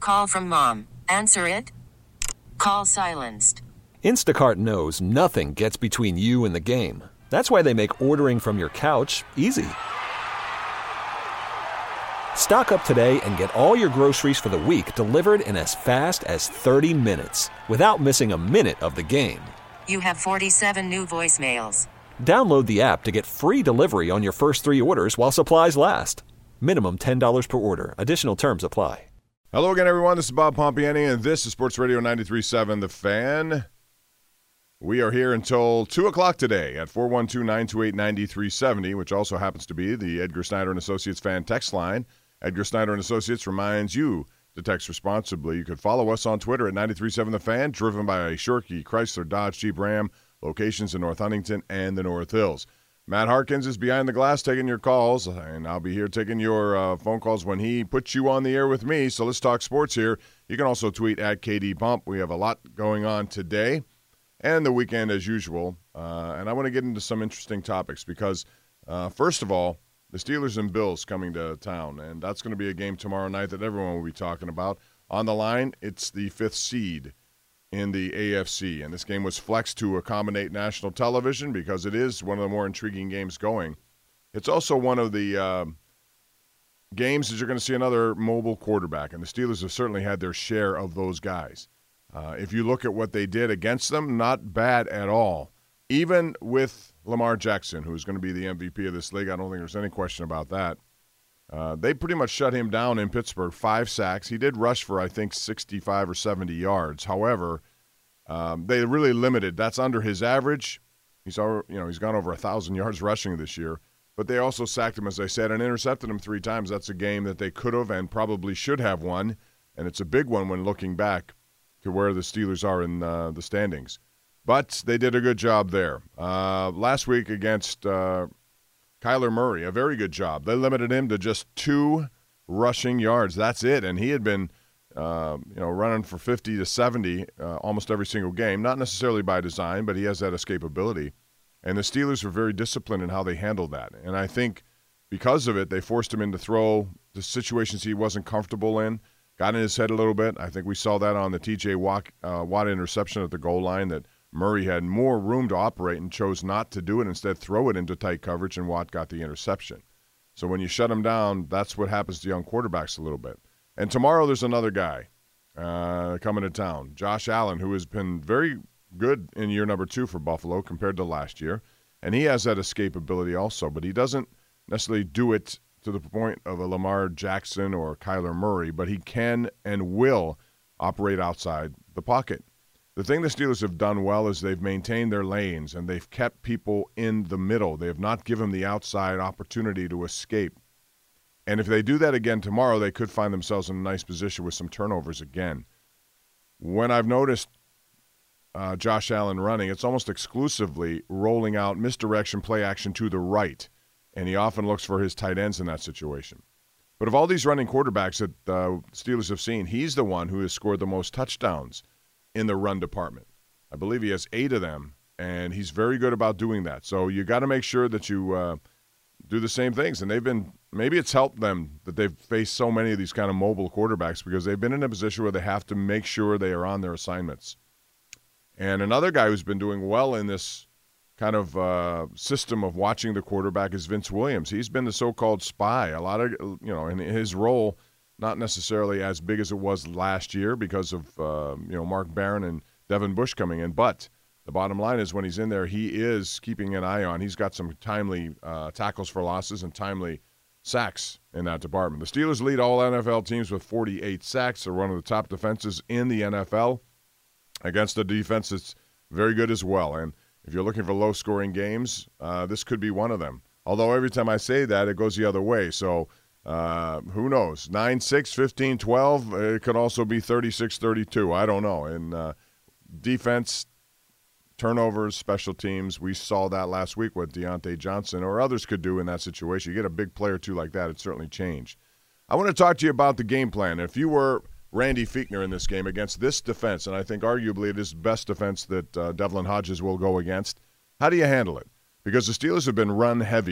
Call from mom. Answer it. Call silenced. Instacart knows nothing gets between you and the game. That's why they make ordering from your couch easy. Stock up today and get all your groceries for the week delivered in as fast as 30 minutes without missing a minute of the game. You have 47 new voicemails. Download the app to get free delivery on your first 3 orders while supplies last. Minimum $10 per order. Additional terms apply. Hello again, everyone. This is Bob Pompiani, and this is Sports Radio 93.7 The Fan. We are here until 2 o'clock today at 412-928-9370, which also happens to be the Edgar Snyder and Associates fan text line. Edgar Snyder and Associates reminds you to text responsibly. You can follow us on Twitter at 93.7 The Fan, driven by Shorkey, Chrysler, Dodge, Jeep, Ram, locations in North Huntington and the North Hills. Matt Harkins is behind the glass taking your calls, and I'll be here taking your phone calls when he puts you on the air with me. So let's talk sports here. You can also tweet at KD Pump. We have a lot going on today and the weekend as usual. And I want to get into some interesting topics because, first of all, the Steelers and Bills coming to town, and that's going to be a game tomorrow night that everyone will be talking about. On the line, it's the 5th seed in the AFC, and this game was flexed to accommodate national television because it is one of the more intriguing games going. It's also one of the games that you're going to see another mobile quarterback, and the Steelers have certainly had their share of those guys. If you look at what they did against them, not bad at all. Even with Lamar Jackson, who's going to be the MVP of this league, I don't think there's any question about that. They pretty much shut him down in Pittsburgh, 5 sacks. He did rush for, I think, 65 or 70 yards. However, they really limited. That's under his average. He's gone over 1,000 yards rushing this year. But they also sacked him, as I said, and intercepted him 3 times. That's a game that they could have and probably should have won, and it's a big one when looking back to where the Steelers are in the standings. But they did a good job there. Last week against Kyler Murray, a very good job. They limited him to just 2 rushing yards. That's it. And he had been, running for 50 to 70 almost every single game. Not necessarily by design, but he has that escapability. And the Steelers were very disciplined in how they handled that. And I think because of it, they forced him into throw the situations he wasn't comfortable in. Got in his head a little bit. I think we saw that on the T.J. Watt interception at the goal line, that Murray had more room to operate and chose not to do it, instead throw it into tight coverage, and Watt got the interception. So when you shut him down, that's what happens to young quarterbacks a little bit. And tomorrow there's another guy coming to town, Josh Allen, who has been very good in year number 2 for Buffalo compared to last year. And he has that escapability also, but he doesn't necessarily do it to the point of a Lamar Jackson or Kyler Murray, but he can and will operate outside the pocket. The thing the Steelers have done well is they've maintained their lanes, and they've kept people in the middle. They have not given the outside opportunity to escape. And if they do that again tomorrow, they could find themselves in a nice position with some turnovers again. When I've noticed Josh Allen running, it's almost exclusively rolling out misdirection play action to the right, and he often looks for his tight ends in that situation. But of all these running quarterbacks that the Steelers have seen, he's the one who has scored the most touchdowns in the run department. I believe he has 8 of them, and he's very good about doing that. So you got to make sure that you do the same things. And maybe it's helped them that they've faced so many of these kind of mobile quarterbacks, because they've been in a position where they have to make sure they are on their assignments. And another guy who's been doing well in this kind of system of watching the quarterback is Vince Williams. He's been the so-called spy. A lot of, in his role, not necessarily as big as it was last year because of, Mark Barron and Devin Bush coming in. But the bottom line is when he's in there, he is keeping an eye on. He's got some timely tackles for losses and timely sacks in that department. The Steelers lead all NFL teams with 48 sacks. They're one of the top defenses in the NFL against a defense that's very good as well. And if you're looking for low-scoring games, this could be one of them. Although every time I say that, it goes the other way. So who knows? 9-6, 15-12. It could also be 36-32. I don't know. And defense, turnovers, special teams, we saw that last week what Deontay Johnson or others could do in that situation. You get a big player or two like that, it certainly changed. I want to talk to you about the game plan. If you were Randy Fichtner in this game against this defense, and I think arguably it is the best defense that Devlin Hodges will go against, how do you handle it? Because the Steelers have been run heavy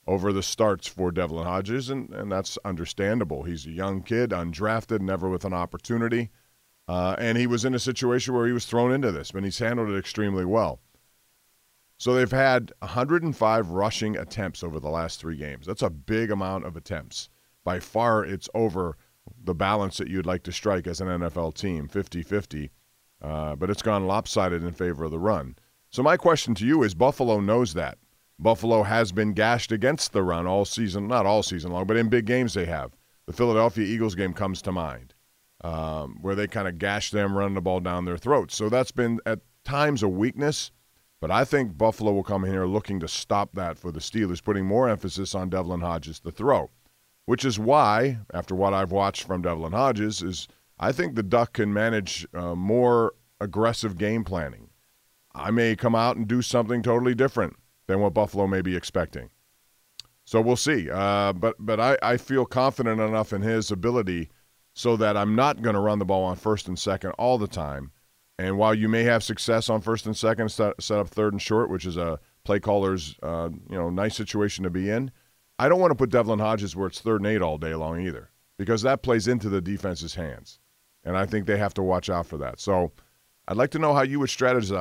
over the starts for Devlin Hodges, and that's understandable. He's a young kid, undrafted, never with an opportunity, and he was in a situation where he was thrown into this, but he's handled it extremely well. So they've had 105 rushing attempts over the last 3 games. That's a big amount of attempts. By far, it's over the balance that you'd like to strike as an NFL team, 50-50, but it's gone lopsided in favor of the run. So my question to you is, Buffalo knows that. Buffalo has been gashed against the run all season, not all season long, but in big games they have. The Philadelphia Eagles game comes to mind, where they kind of gashed them running the ball down their throats. So that's been at times a weakness, but I think Buffalo will come in here looking to stop that for the Steelers, putting more emphasis on Devlin Hodges to throw, which is why, after what I've watched from Devlin Hodges, is I think the Duck can manage more aggressive game planning. I may come out and do something totally different than what Buffalo may be expecting. So we'll see. But I feel confident enough in his ability so that I'm not going to run the ball on first and second all the time. And while you may have success on first and second, set up third and short, which is a play caller's nice situation to be in, I don't want to put Devlin Hodges where it's 3rd and 8 all day long either, because that plays into the defense's hands. And I think they have to watch out for that. So I'd like to know how you would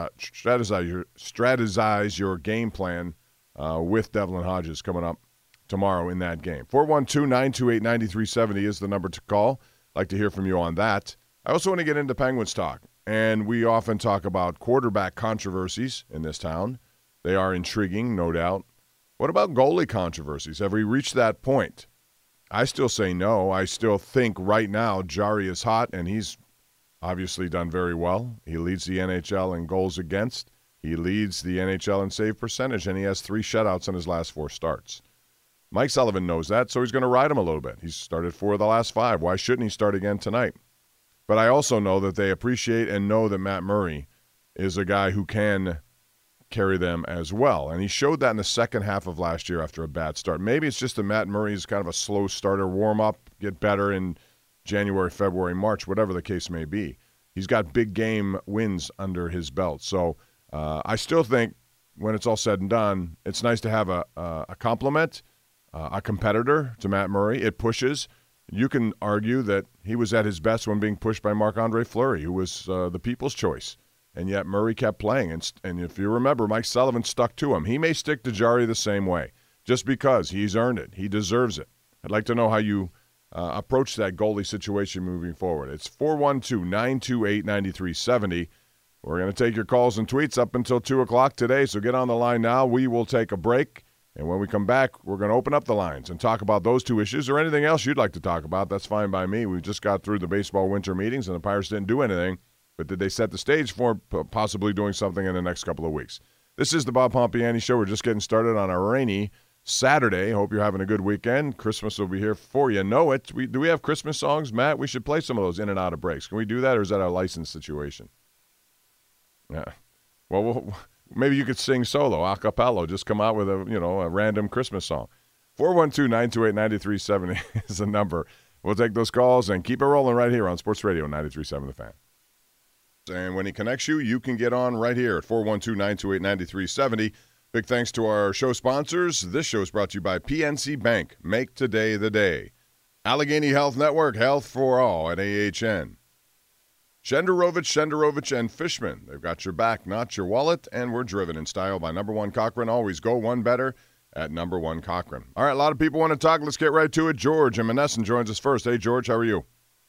strategize your game plan with Devlin Hodges coming up tomorrow in that game. 412-928-9370 is the number to call. I'd like to hear from you on that. I also want to get into Penguins talk. And we often talk about quarterback controversies in this town. They are intriguing, no doubt. What about goalie controversies? Have we reached that point? I still say no. I still think right now Jarry is hot, and he's obviously done very well. He leads the NHL in goals against. He leads the NHL in save percentage, and he has 3 shutouts in his last 4 starts. Mike Sullivan knows that, so he's going to ride him a little bit. He's started 4 of the last 5. Why shouldn't he start again tonight? But I also know that they appreciate and know that Matt Murray is a guy who can carry them as well. And he showed that in the second half of last year after a bad start. Maybe it's just that Matt Murray is kind of a slow starter, warm up, get better in January, February, March, whatever the case may be. He's got big game wins under his belt. So I still think when it's all said and done, it's nice to have a compliment, a competitor to Matt Murray. It pushes. You can argue that he was at his best when being pushed by Marc-Andre Fleury, who was the people's choice. And yet Murray kept playing. And if you remember, Mike Sullivan stuck to him. He may stick to Jarry the same way, just because he's earned it. He deserves it. I'd like to know how you approach that goalie situation moving forward. It's 412-928-9370. We're going to take your calls and tweets up until 2 o'clock today, so get on the line now. We will take a break. And when we come back, we're going to open up the lines and talk about those 2 issues or anything else you'd like to talk about. That's fine by me. We just got through the baseball winter meetings, and the Pirates didn't do anything. But did they set the stage for possibly doing something in the next couple of weeks? This is the Bob Pompiani Show. We're just getting started on a rainy Saturday. Hope you're having a good weekend. Christmas will be here for you. Know it. Do we have Christmas songs, Matt? We should play some of those in and out of breaks. Can we do that, or is that a license situation? Yeah. Well, maybe you could sing solo, a cappella. Just come out with a random Christmas song. 412-928-9370 is the number. We'll take those calls and keep it rolling right here on Sports Radio 93.7 The Fan. And when he connects you, you can get on right here at 412-928-9370. Big thanks to our show sponsors. This show is brought to you by PNC Bank. Make today the day. Allegheny Health Network, health for all at AHN. Shenderovich, and Fishman. They've got your back, not your wallet, and we're driven in style by number 1 Cochran. Always go one better at number 1 Cochran. All right, a lot of people want to talk. Let's get right to it. George in Monessen joins us first. Hey, George, how are you?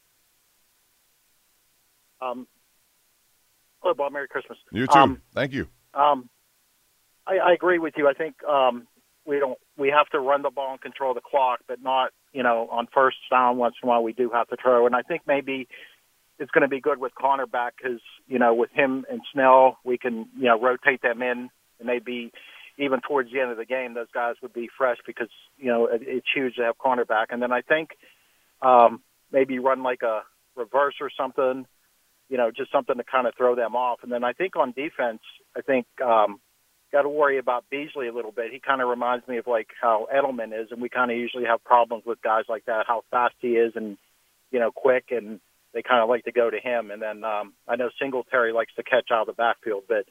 Hello, Bob. Merry Christmas. You too. Thank you. I agree with you. I think we have to run the ball and control the clock, but not on first down. Once in a while, we do have to throw. And I think maybe it's going to be good with Connor back because with him and Snell, we can rotate them in, and maybe even towards the end of the game, those guys would be fresh because it's huge to have Connor back. And then I think maybe run like a reverse or something. Just something to kind of throw them off. And then I think on defense, got to worry about Beasley a little bit. He kind of reminds me of like how Edelman is, and we kind of usually have problems with guys like that, how fast he is and, quick, and they kind of like to go to him. And then I know Singletary likes to catch out of the backfield, but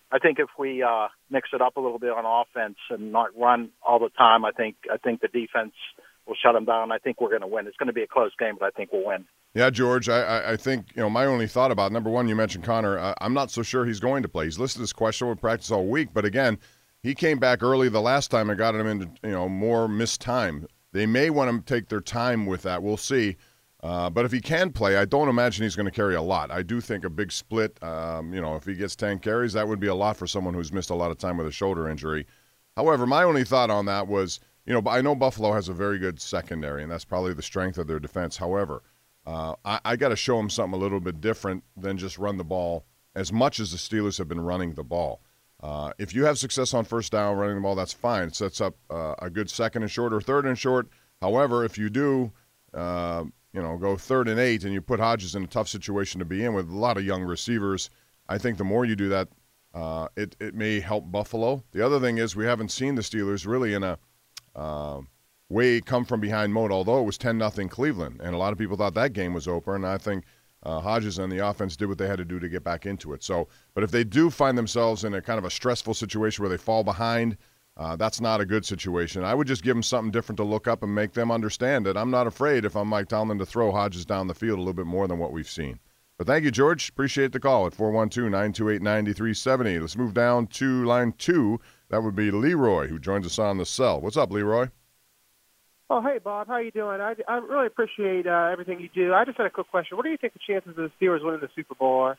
I think if we mix it up a little bit on offense and not run all the time, I think the defense will shut them down. I think we're going to win. It's going to be a close game, but I think we'll win. Yeah, George, I think, my only thought about, number one, you mentioned Connor. I'm not so sure he's going to play. He's listed as questionable with practice all week, but again, he came back early the last time and got him into, more missed time. They may want to take their time with that. We'll see. But if he can play, I don't imagine he's going to carry a lot. I do think a big split, if he gets 10 carries, that would be a lot for someone who's missed a lot of time with a shoulder injury. However, my only thought on that was, I know Buffalo has a very good secondary, and that's probably the strength of their defense. However, I got to show them something a little bit different than just run the ball as much as the Steelers have been running the ball. If you have success on first down running the ball, that's fine. It sets up a good second and short or third and short. However, if you do, go 3rd and 8 and you put Hodges in a tough situation to be in with a lot of young receivers, I think the more you do that, it may help Buffalo. The other thing is we haven't seen the Steelers really in a way come from behind mode, although it was 10-0 Cleveland, and a lot of people thought that game was over, and I think Hodges and the offense did what they had to do to get back into it. So, but if they do find themselves in a kind of a stressful situation where they fall behind, that's not a good situation. I would just give them something different to look up and make them understand that I'm not afraid if I'm Mike Tomlin to throw Hodges down the field a little bit more than what we've seen. But thank you, George. Appreciate the call at 412-928-9370. Let's move down to line 2. That would be Leroy, who joins us on the cell. What's up, Leroy? Oh, hey, Bob. How you doing? I really appreciate everything you do. I just had a quick question. What do you think the chances of the Steelers winning the Super Bowl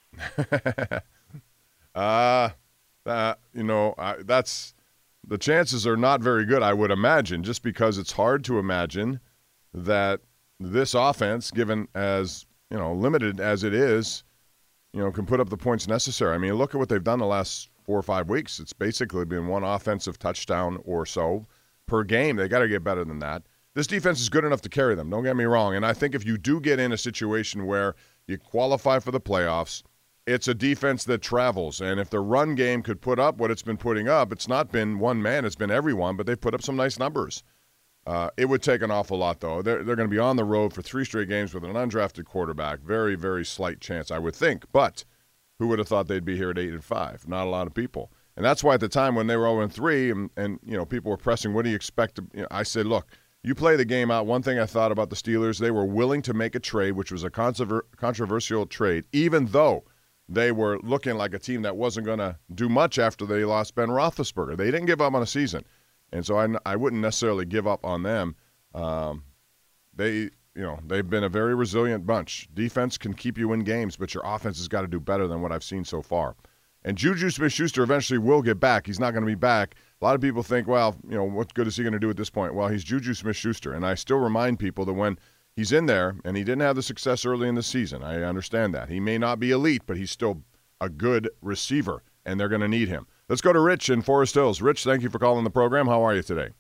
are? That's the chances are not very good, I would imagine, just because it's hard to imagine that this offense, given as limited as it is, can put up the points necessary. I mean, look at what they've done the last 4 or 5 weeks. It's basically been one offensive touchdown or so per game. They got to get better than that. This defense is good enough to carry them, don't get me wrong. And I think if you do get in a situation where you qualify for the playoffs, it's a defense that travels. And if the run game could put up what it's been putting up, it's not been one man, it's been everyone, but they've put up some nice numbers. It would take an awful lot, though. They're going to be on the road for 3 straight games with an undrafted quarterback. Very, very slight chance, I would think. But who would have thought they'd be here at 8-5? Not a lot of people. And that's why at the time when they were 0-3 and people were pressing, what do you expect? I said, look, you play the game out. One thing I thought about the Steelers, they were willing to make a trade, which was a controversial trade, even though they were looking like a team that wasn't going to do much after they lost Ben Roethlisberger. They didn't give up on a season. And so I wouldn't necessarily give up on them. They've been a very resilient bunch. Defense can keep you in games, but your offense has got to do better than what I've seen so far. And Juju Smith-Schuster eventually will get back. He's not going to be back. A lot of people think, well, what good is he going to do at this point? Well, he's Juju Smith-Schuster. And I still remind people that when he's in there, and he didn't have the success early in the season, I understand that. He may not be elite, but he's still a good receiver, and they're going to need him. Let's go to Rich in Forest Hills. Rich, thank you for calling the program. How are you today?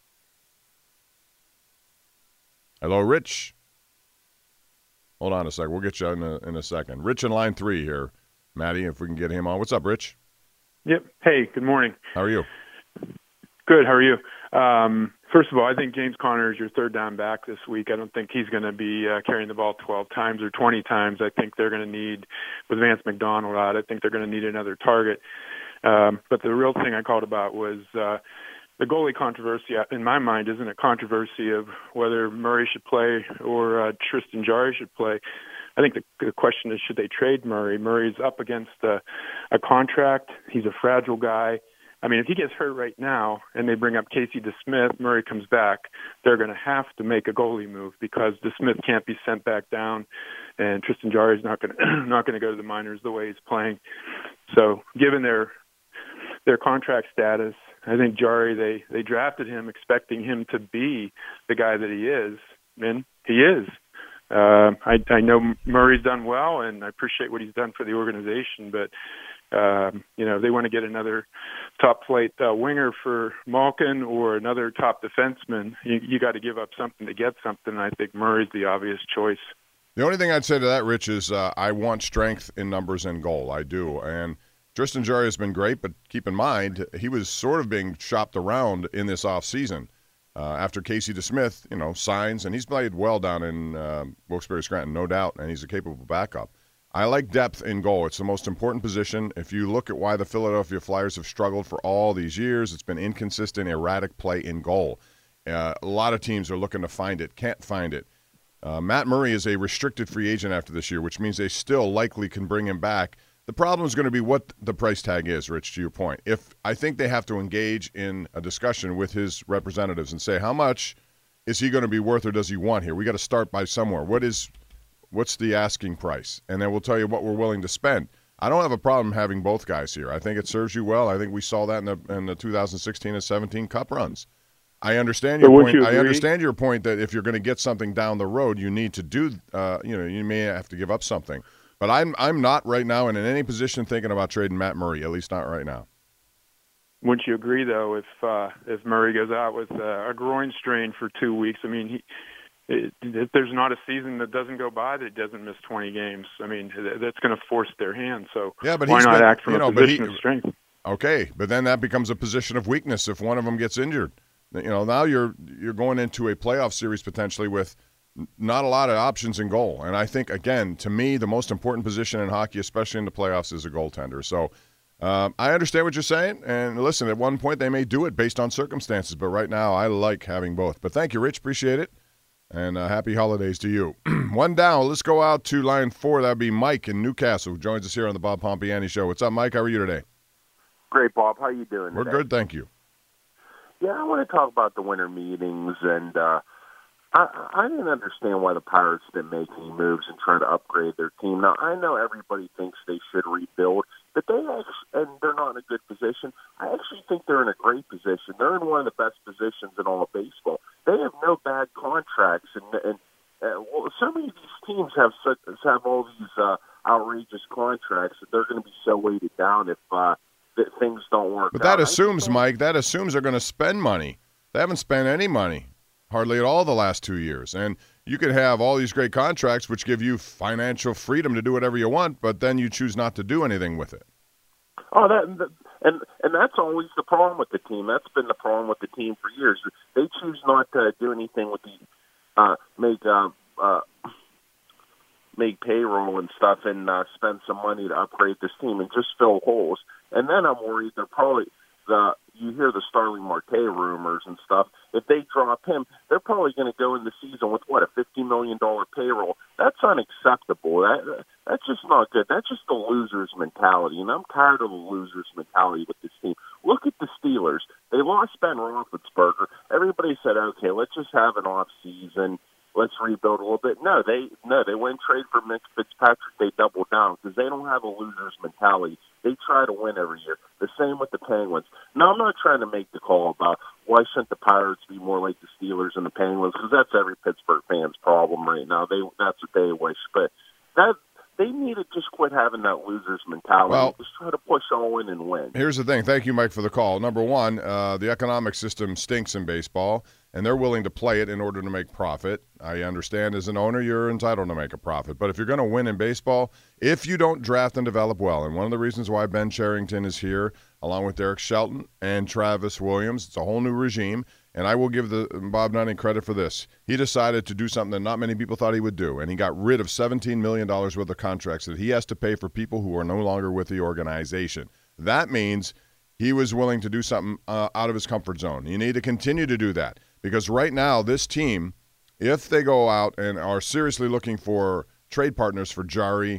Hello, Rich. Hold on a second. We'll get you in a second. Rich in line 3 here. Maddie, if we can get him on. What's up, Rich? Yep. Hey, good morning. How are you? Good. How are you? First of all, I think James Conner is your third down back this week. I don't think he's going to be carrying the ball 12 times or 20 times. I think they're going to need, with Vance McDonald out, I think they're going to need another target. But the real thing I called about was the goalie controversy. In my mind, isn't a controversy of whether Murray should play or Tristan Jarry should play. I think the question is, should they trade Murray? Murray's up against a contract. He's a fragile guy. I mean, if he gets hurt right now and they bring up Casey DeSmith, Murray comes back, they're going to have to make a goalie move because DeSmith can't be sent back down, and Tristan Jarry is not going to go to the minors the way he's playing. So, given their contract status, I think Jarry, they drafted him expecting him to be the guy that he is, and he is. I know Murray's done well, and I appreciate what he's done for the organization, but they want to get another top-flight winger for Malkin or another top defenseman. You got to give up something to get something, and I think Murray's the obvious choice. The only thing I'd say to that, Rich, is I want strength in numbers and goal. I do, and Tristan Jarry has been great, but keep in mind, he was sort of being shopped around in this offseason. After Casey DeSmith, signs, and he's played well down in Wilkes-Barre Scranton, no doubt, and he's a capable backup. I like depth in goal. It's the most important position. If you look at why the Philadelphia Flyers have struggled for all these years, it's been inconsistent, erratic play in goal. A lot of teams are looking to find it, can't find it. Matt Murray is a restricted free agent after this year, which means they still likely can bring him back. The problem is going to be what the price tag is, Rich, to your point. I think they have to engage in a discussion with his representatives and say, how much is he going to be worth or does he want here? We got to start by somewhere. What's the asking price? And then we'll tell you what we're willing to spend. I don't have a problem having both guys here. I think it serves you well. I think we saw that in the 2016 and 17 Cup runs. I understand your point. I understand your point that if you're going to get something down the road, you need to do. You may have to give up something. But I'm not right now in any position thinking about trading Matt Murray. At least not right now. Wouldn't you agree, though, if Murray goes out with a groin strain for 2 weeks? I mean, if there's not a season that doesn't go by that he doesn't miss 20 games. I mean, that's going to force their hand. So yeah, but why not act from a position of strength? Okay, but then that becomes a position of weakness if one of them gets injured. Now you're going into a playoff series potentially with not a lot of options in goal. And I think, again, to me, the most important position in hockey, especially in the playoffs, is a goaltender. So I understand what you're saying. And listen, at one point they may do it based on circumstances. But right now I like having both. But thank you, Rich. Appreciate it. And happy holidays to you. One down. Let's go out to line 4. That would be Mike in Newcastle, who joins us here on the Bob Pompiani Show. What's up, Mike? How are you today? Great, Bob. How you doing today? We're good, thank you. Yeah, I want to talk about the winter meetings, and I didn't understand why the Pirates didn't make any moves and try to upgrade their team. Now, I know everybody thinks they should rebuild, but and they're not in a good position. I actually think they're in a great position. They're in one of the best positions in all of baseball. They have no bad contracts, and so many of these teams have all these outrageous contracts that they're going to be so weighted down if that things don't work out. But that assumes, Mike, they're going to spend money. They haven't spent any money, hardly at all, the last 2 years. And you could have all these great contracts which give you financial freedom to do whatever you want, but then you choose not to do anything with it. Oh, and that's always the problem with the team. That's been the problem with the team for years. They choose not to do anything with make payroll and stuff and spend some money to upgrade this team and just fill holes. And then I'm worried they're probably you hear the Starling Marte rumors and stuff. If they drop him, they're probably going to go in the season with, a $50 million payroll. That's unacceptable. That's just not good. That's just the loser's mentality, and I'm tired of the loser's mentality with this team. Look at the Steelers. They lost Ben Roethlisberger. Everybody said, okay, let's just have an off season. Let's rebuild a little bit. No, they went trade for Mick Fitzpatrick. They doubled down because they don't have a loser's mentality. They try to win every year. The same with the Penguins. Now, I'm not trying to make the call about why shouldn't the Pirates be more like the Steelers and the Penguins, because that's every Pittsburgh fan's problem right now. That's what they wish. But they need to just quit having that loser's mentality. Well, just try to push on and win. Here's the thing. Thank you, Mike, for the call. Number one, the economic system stinks in baseball, and they're willing to play it in order to make profit. I understand as an owner you're entitled to make a profit. But if you're going to win in baseball, if you don't draft and develop well, and one of the reasons why Ben Cherington is here, along with Derek Shelton and Travis Williams, it's a whole new regime. And I will give Bob Nunning credit for this. He decided to do something that not many people thought he would do, and he got rid of $17 million worth of contracts that he has to pay for people who are no longer with the organization. That means he was willing to do something out of his comfort zone. You need to continue to do that, because right now this team, if they go out and are seriously looking for trade partners for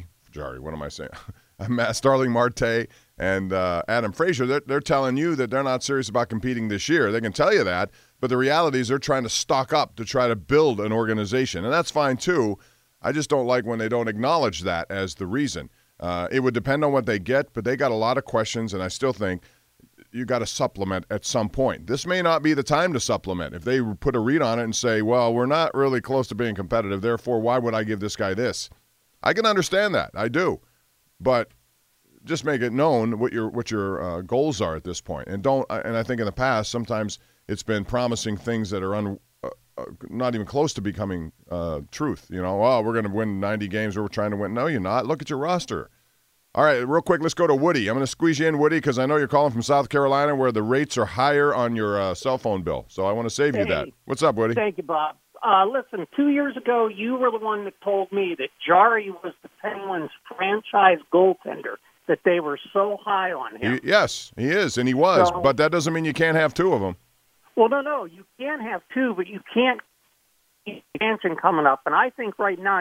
Starling Marte and Adam Frazier, they're telling you that they're not serious about competing this year. They can tell you that, but the reality is they're trying to stock up to try to build an organization, and that's fine too. I just don't like when they don't acknowledge that as the reason. It would depend on what they get, but they got a lot of questions, and I still think you got to supplement at some point. This may not be the time to supplement. If they put a read on it and say, well, we're not really close to being competitive, therefore why would I give this guy this? I can understand that. I do. But just make it known what your goals are at this point. And I think in the past, sometimes it's been promising things that are not even close to becoming truth. We're going to win 90 games or we're trying to win. No, you're not. Look at your roster. All right, real quick, let's go to Woody. I'm going to squeeze you in, Woody, because I know you're calling from South Carolina where the rates are higher on your cell phone bill. So I want to save you that. What's up, Woody? Thank you, Bob. Listen, 2 years ago, you were the one that told me that Jari was the Penguins' franchise goaltender, that they were so high on him. Yes, he is, and he was, So- but that doesn't mean you can't have two of them. Well, no, you can have two, but you can't keep Jansen coming up. And I think right now,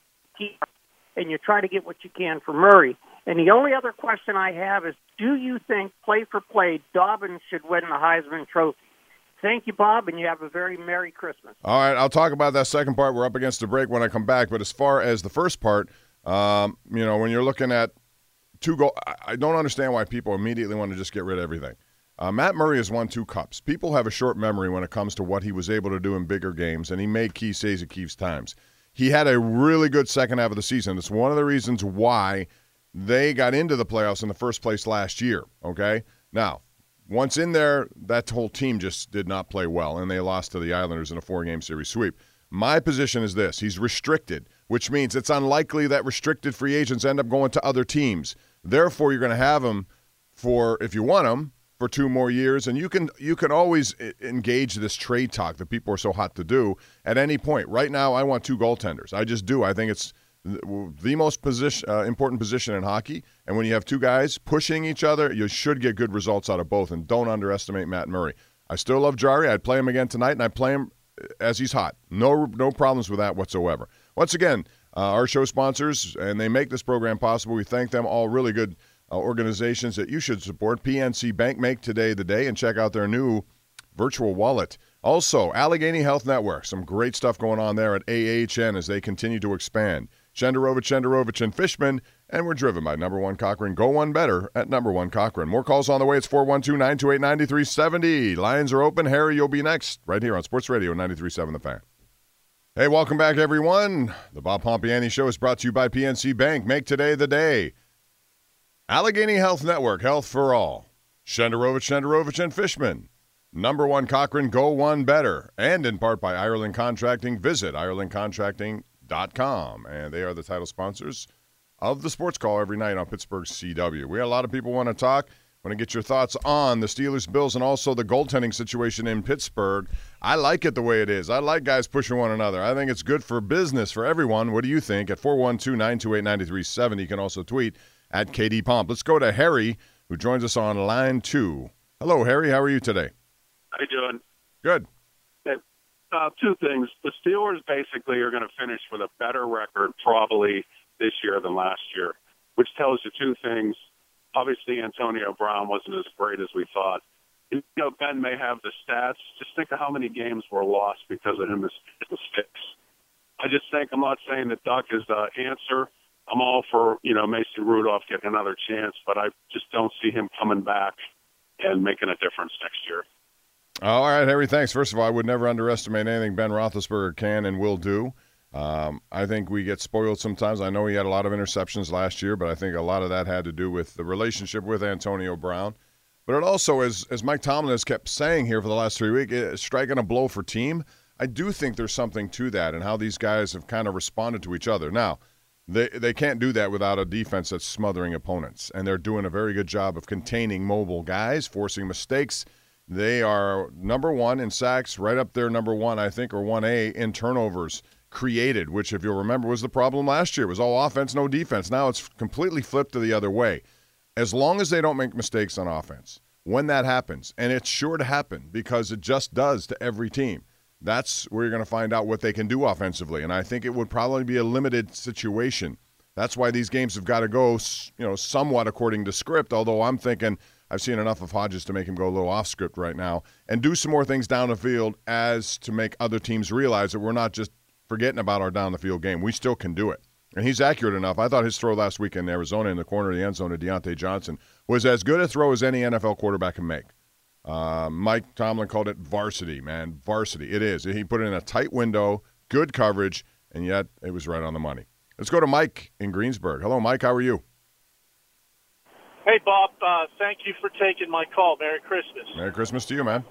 and you try to get what you can for Murray. And the only other question I have is, do you think, play for play, Dobbins should win the Heisman Trophy? Thank you, Bob, and you have a very Merry Christmas. All right, I'll talk about that second part. We're up against the break when I come back. But as far as the first part, when you're looking at two goals, I don't understand why people immediately want to just get rid of everything. Matt Murray has won 2 cups. People have a short memory when it comes to what he was able to do in bigger games, and he made key saves at key times. He had a really good second half of the season. It's one of the reasons why they got into the playoffs in the first place last year, okay? Now, once in there, that whole team just did not play well, and they lost to the Islanders in a 4-game series sweep. My position is this. He's restricted, which means it's unlikely that restricted free agents end up going to other teams. Therefore, you're going to have him for, if you want him, for 2 more years, and you can always engage this trade talk that people are so hot to do at any point. Right now, I want 2 goaltenders. I just do. I think it's the most important position in hockey, and when you have 2 guys pushing each other, you should get good results out of both, and don't underestimate Matt Murray. I still love Jari. I'd play him again tonight, and I play him as he's hot. No problems with that whatsoever. Once again, our show sponsors, and they make this program possible. We thank them all. Really good organizations that you should support. PNC Bank, make today the day, and check out their new virtual wallet. Also, Allegheny Health Network, some great stuff going on there at AHN as they continue to expand. Shenderovich, and Fishman, and we're driven by number 1 Cochran. Go one better at number 1 Cochran. More calls on the way. It's 412-928-9370. Lines are open. Harry, you'll be next right here on Sports Radio 93.7 The Fan. Hey, welcome back, everyone. The Bob Pompiani Show is brought to you by PNC Bank. Make today the day. Allegheny Health Network, health for all. Shenderovich, and Fishman. Number 1 Cochran, go one better. And in part by Ireland Contracting. Visit IrelandContracting.com. And they are the title sponsors of the Sports Call every night on Pittsburgh CW. We had a lot of people want to talk. Want to get your thoughts on the Steelers, Bills, and also the goaltending situation in Pittsburgh. I like it the way it is. I like guys pushing one another. I think it's good for business for everyone. What do you think? At 412-928-9370. You can also tweet at KD Pomp. Let's go to Harry, who joins us on line 2. Hello, Harry. How are you today? How you doing? Good. Hey, 2 things. The Steelers basically are going to finish with a better record probably this year than last year, which tells you 2 things. Obviously, Antonio Brown wasn't as great as we thought. Ben may have the stats. Just think of how many games were lost because of his mistakes. I just think, I'm not saying that Duck is the answer. I'm all for, Mason Rudolph getting another chance, but I just don't see him coming back and making a difference next year. All right, Harry, thanks. First of all, I would never underestimate anything Ben Roethlisberger can and will do. I think we get spoiled sometimes. I know he had a lot of interceptions last year, but I think a lot of that had to do with the relationship with Antonio Brown. But it also, as Mike Tomlin has kept saying here for the last 3 weeks, striking a blow for team. I do think there's something to that and how these guys have kind of responded to each other. Now, they can't do that without a defense that's smothering opponents, and they're doing a very good job of containing mobile guys, forcing mistakes. They are number 1 in sacks, right up there number 1, I think, or 1A in turnovers created, which, if you'll remember, was the problem last year. It was all offense, no defense. Now it's completely flipped to the other way. As long as they don't make mistakes on offense, when that happens, and it's sure to happen because it just does to every team, that's where you're going to find out what they can do offensively. And I think it would probably be a limited situation. That's why these games have got to go, somewhat according to script, although I'm thinking I've seen enough of Hodges to make him go a little off script right now and do some more things down the field as to make other teams realize that we're not just forgetting about our down the field game. We still can do it. And he's accurate enough. I thought his throw last week in Arizona in the corner of the end zone to Deontay Johnson was as good a throw as any NFL quarterback can make. Mike Tomlin called it varsity, man. Varsity. It is. He put it in a tight window, good coverage, and yet it was right on the money. Let's go to Mike in Greensburg. Hello, Mike. How are you? Hey, Bob. Thank you for taking my call. Merry Christmas. Merry Christmas to you, man.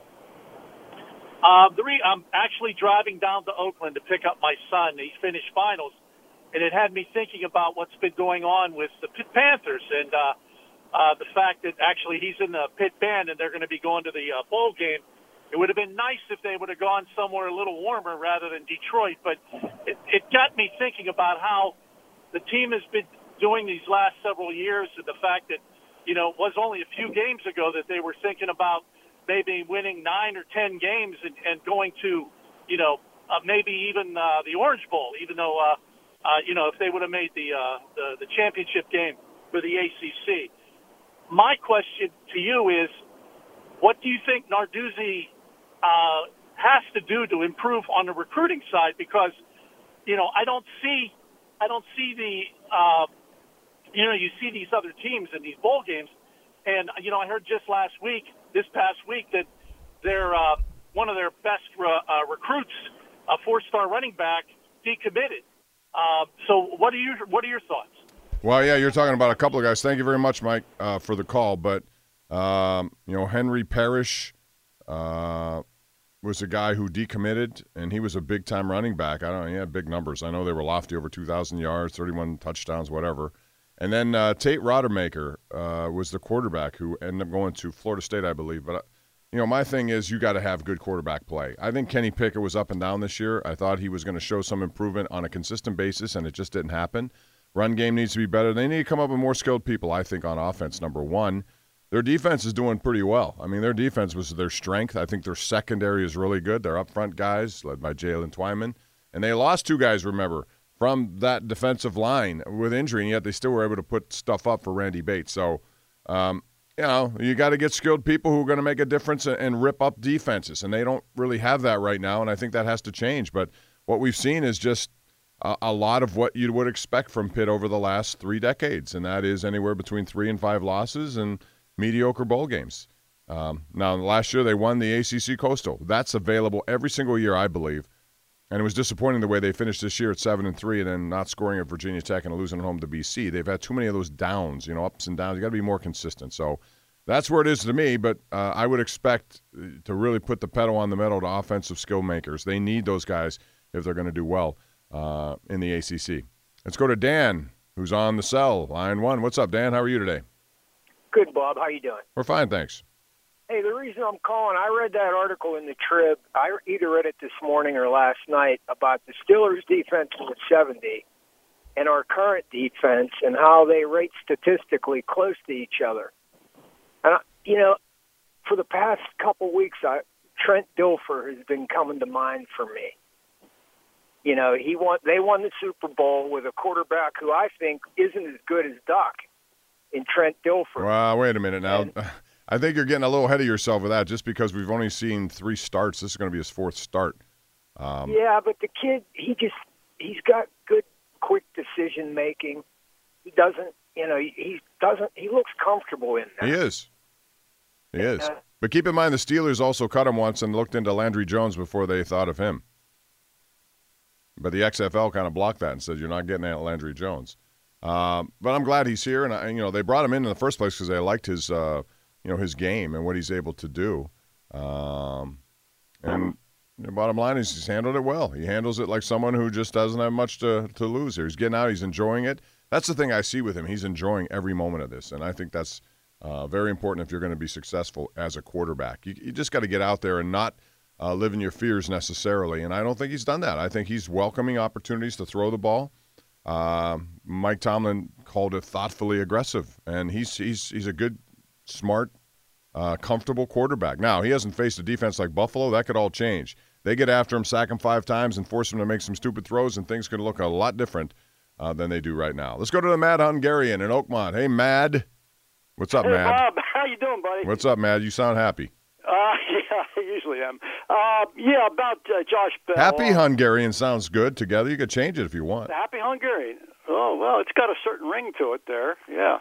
I'm actually driving down to Oakland to pick up my son. He finished finals, and it had me thinking about what's been going on with the Pitt Panthers and the fact that actually he's in the Pitt band and they're going to be going to the bowl game. It would have been nice if they would have gone somewhere a little warmer rather than Detroit, but it got me thinking about how the team has been doing these last several years, and the fact that, it was only a few games ago that they were thinking about maybe winning 9 or 10 games and going to, maybe even the Orange Bowl, even though, if they would have made the championship game for the ACC. My question to you is, what do you think Narduzzi has to do to improve on the recruiting side? Because, I don't see the, you see these other teams in these bowl games, and, I heard just this past week, that they're one of their best recruits, a 4-star running back, decommitted. So what are your thoughts? Well, yeah, you're talking about a couple of guys. Thank you very much, Mike, for the call. But, Henry Parrish was a guy who decommitted, and he was a big-time running back. He had big numbers. I know they were lofty, over 2,000 yards, 31 touchdowns, whatever. And then Tate Rodemaker was the quarterback who ended up going to Florida State, I believe. But, my thing is you got to have good quarterback play. I think Kenny Pickett was up and down this year. I thought he was going to show some improvement on a consistent basis, and it just didn't happen. Run game needs to be better. They need to come up with more skilled people, I think, on offense, number one. Their defense is doing pretty well. I mean, their defense was their strength. I think their secondary is really good. Their up-front guys, led by Jalen Twyman. And they lost 2 guys, remember, from that defensive line with injury, and yet they still were able to put stuff up for Randy Bates. So, you got to get skilled people who are going to make a difference and rip up defenses, and they don't really have that right now, and I think that has to change. But what we've seen is just a lot of what you would expect from Pitt over the last 3 decades, and that is anywhere between 3 and 5 losses and mediocre bowl games. Now, last year they won the ACC Coastal. That's available every single year, I believe. And it was disappointing the way they finished this year at 7-3 and then not scoring at Virginia Tech and losing at home to BC. They've had too many of those downs, ups and downs. You got to be more consistent. So that's where it is to me. But I would expect to really put the pedal on the metal to offensive skill makers. They need those guys if they're going to do well in the ACC. Let's go to Dan, who's on the cell, line 1. What's up, Dan? How are you today? Good, Bob. How you doing? We're fine, thanks. Hey, the reason I'm calling, I read that article in the Trib. I either read it this morning or last night about the Steelers' defense in the 70 and our current defense and how they rate statistically close to each other. And, for the past couple weeks, Trent Dilfer has been coming to mind for me. They won the Super Bowl with a quarterback who I think isn't as good as Duck in Trent Dilfer. Well, wait a minute now. I think you're getting a little ahead of yourself with that just because we've only seen 3 starts. This is going to be his 4th start. Yeah, but the kid, he's got good, quick decision-making. He doesn't, he looks comfortable in that. He is. But keep in mind the Steelers also cut him once and looked into Landry Jones before they thought of him. But the XFL kind of blocked that and said, you're not getting at Landry Jones. But I'm glad he's here. And they brought him in the first place because they liked his his game and what he's able to do. And the bottom line is he's handled it well. He handles it like someone who just doesn't have much to lose here. He's getting out. He's enjoying it. That's the thing I see with him. He's enjoying every moment of this. And I think that's very important if you're going to be successful as a quarterback. You just got to get out there and not live in your fears necessarily. And I don't think he's done that. I think he's welcoming opportunities to throw the ball. Mike Tomlin called it thoughtfully aggressive. And he's a good, smart, comfortable quarterback. Now, he hasn't faced a defense like Buffalo. That could all change. They get after him, sack him 5 times, and force him to make some stupid throws, and things could look a lot different than they do right now. Let's go to the Mad Hungarian in Oakmont. Hey, Mad. What's up, Mad? Bob, how you doing, buddy? What's up, Mad? You sound happy. Yeah, I usually am. About Josh Bell. Happy Hungarian sounds good together. You could change it if you want. Happy Hungarian. Oh, well, it's got a certain ring to it there. Yeah.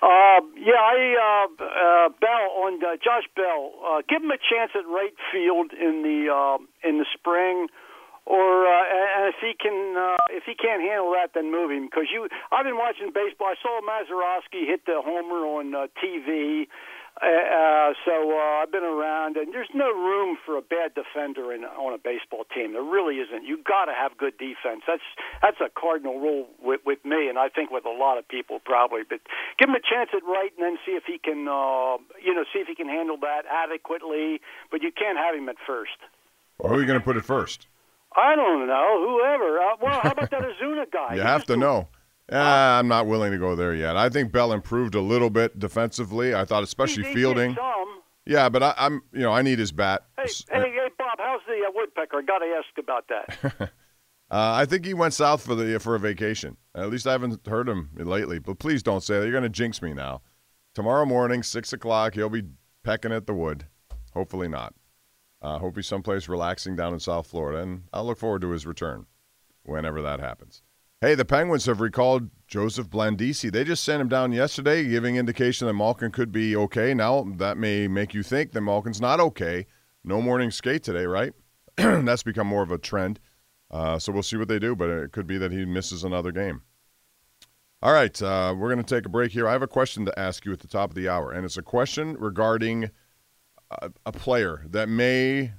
Bell, on Josh Bell, give him a chance at right field in the spring. Or and if he can't handle that, then move him. Because I've been watching baseball. I saw Mazeroski hit the homer on TV. So I've been around, and there's no room for a bad defender on a baseball team. There really isn't. You've got to have good defense. That's a cardinal rule with me, and I think with a lot of people probably. But give him a chance at right, and then see if he can, see if he can handle that adequately. But you can't have him at first. Well, who are you going to put at first? I don't know. Whoever. Well, how about that Ozuna guy? You have to know. I'm not willing to go there yet. I think Bell improved a little bit defensively. I thought, especially fielding. Did some. Yeah, but I need his bat. Hey, Bob, how's the woodpecker? I got to ask about that. I think he went south for a vacation. At least I haven't heard him lately. But please don't say that. You're going to jinx me now. Tomorrow morning, 6 o'clock, he'll be pecking at the wood. Hopefully not. Hope he's someplace relaxing down in South Florida, and I'll look forward to his return whenever that happens. Hey, the Penguins have recalled Joseph Blandisi. They just sent him down yesterday, giving indication that Malkin could be okay. Now, that may make you think that Malkin's not okay. No morning skate today, right? That's become more of a trend. So we'll see what they do, but it could be that he misses another game. All right, we're going to take a break here. I have a question to ask you at the top of the hour, and it's a question regarding a player that may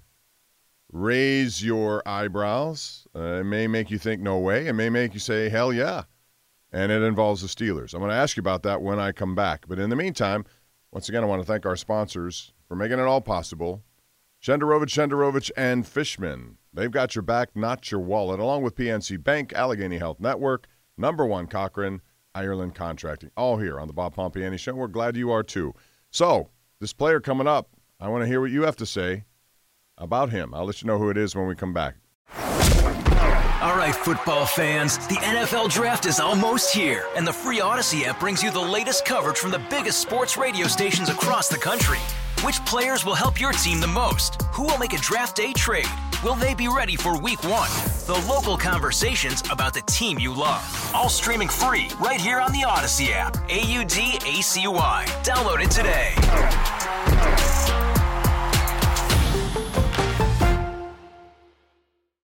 raise your eyebrows. It may make you think, no way. It may make you say, hell yeah. And it involves the Steelers. I'm going to ask you about that when I come back. But in the meantime, once again, I want to thank our sponsors for making it all possible. Shenderovich, and Fishman. They've got your back, not your wallet, along with PNC Bank, Allegheny Health Network, Number One Cochran, Ireland Contracting. All here on the Bob Pompiani Show. We're glad you are too. So, this player coming up, I want to hear what you have to say about him. I'll let you know who it is when we come back. All right, football fans, the NFL Draft is almost here, and the free Odyssey app brings you the latest coverage from the biggest sports radio stations across the country. Which players will help your team the most? Who will make a draft day trade? Will they be ready for week 1? The local conversations about the team you love. All streaming free right here on the Odyssey app. AUDACY. Download it today.